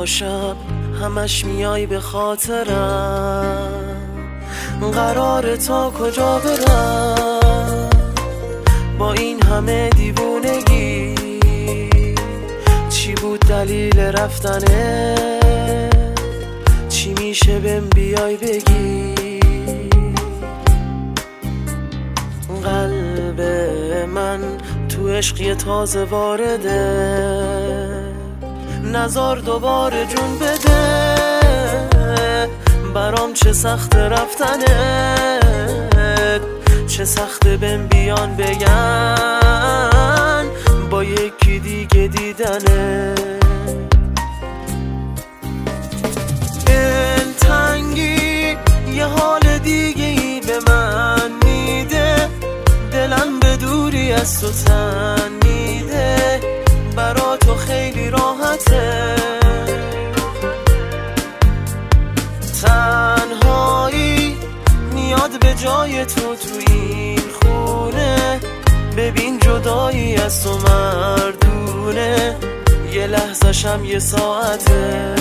شب همش میای به خاطرم، قراره تا کجا برم با این همه دیوونگی؟ چی بود دلیل رفتنه؟ چی میشه بهم بیای بگی؟ قلب من تو عشقی تازه وارده، نزار دوباره جون بده. برام چه سخت رفتنت، چه سخت بهم بیان بگن با یکی دیگه دیدنه. دلتنگی یه حال دیگه ای به من میده، دلم به دوری از تو تن میده. برا تو خیلی راحته، تنهایی میاد به جای تو این خونه. ببین جدایی از تو مردونه، یه لحظه‌شم یه ساعته.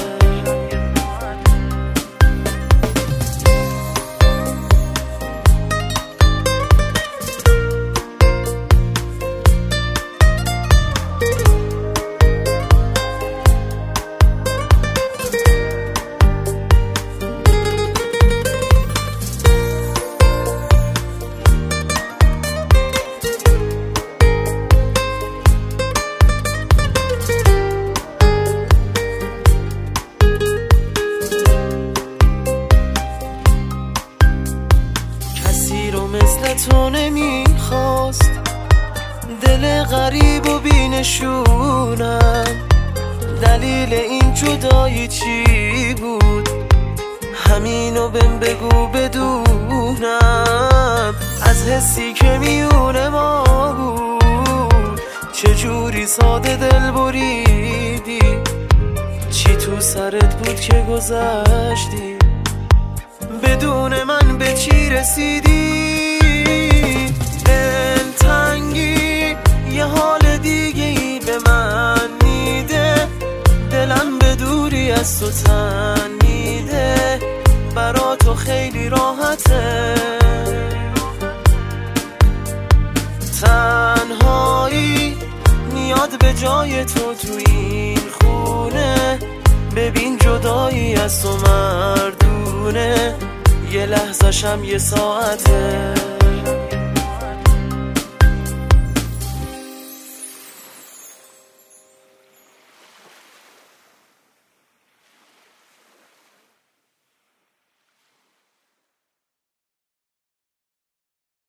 مثل تو نمیخواست، دل غریب و بینشونم. دلیل این جدایی چی بود؟ همینو بهم بگو بدونم. از حسی که میونه ما بود، چجوری ساده دل بریدی؟ چی تو سرت بود که گذشتی؟ بدون من به چی رسیدی؟ دلتنگی یه حال دیگه ای به من میده، دلم به دوری از تو تن میده. برا تو خیلی راحته، تنهایی میاد به جای تو این خونه. ببین جدایی از تو مردونه، یه لحظه‌شم یه ساعته.